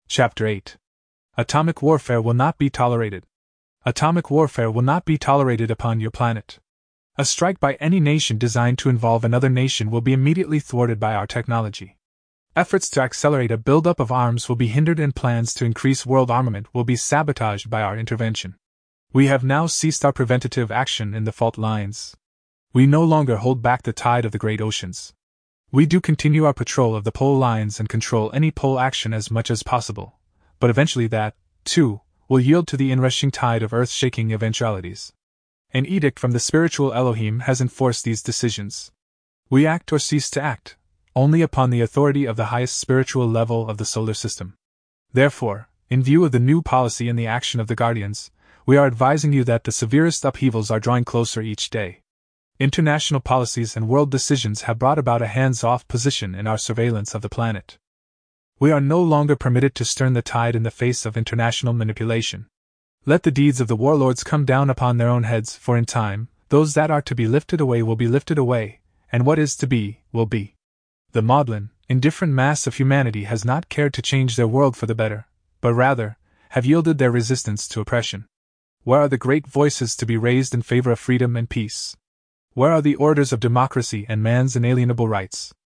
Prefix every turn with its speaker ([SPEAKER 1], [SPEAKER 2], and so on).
[SPEAKER 1] Chapter 8. Atomic warfare will not be tolerated. Atomic warfare will not be tolerated upon your planet. A strike by any nation designed to involve another nation will be immediately thwarted by our technology. Efforts to accelerate a buildup of arms will be hindered and plans to increase world armament will be sabotaged by our intervention. We have now ceased our preventative action in the fault lines. We no longer hold back the tide of the great oceans. We do continue our patrol of the pole lines and control any pole action as much as possible, but eventually that, too, will yield to the inrushing tide of earth-shaking eventualities. An edict from the spiritual Elohim has enforced these decisions. We act or cease to act, only upon the authority of the highest spiritual level of the solar system. Therefore, in view of the new policy and the action of the Guardians, we are advising you that the severest upheavals are drawing closer each day. International policies and world decisions have brought about a hands-off position in our surveillance of the planet. We are no longer permitted to stem the tide in the face of international manipulation. Let the deeds of the warlords come down upon their own heads, for in time, those that are to be lifted away will be lifted away, and what is to be, will be. The maudlin, indifferent mass of humanity has not cared to change their world for the better, but rather, have yielded their resistance to oppression. Where are the great voices to be raised in favor of freedom and peace? Where are the orders of democracy and man's inalienable rights?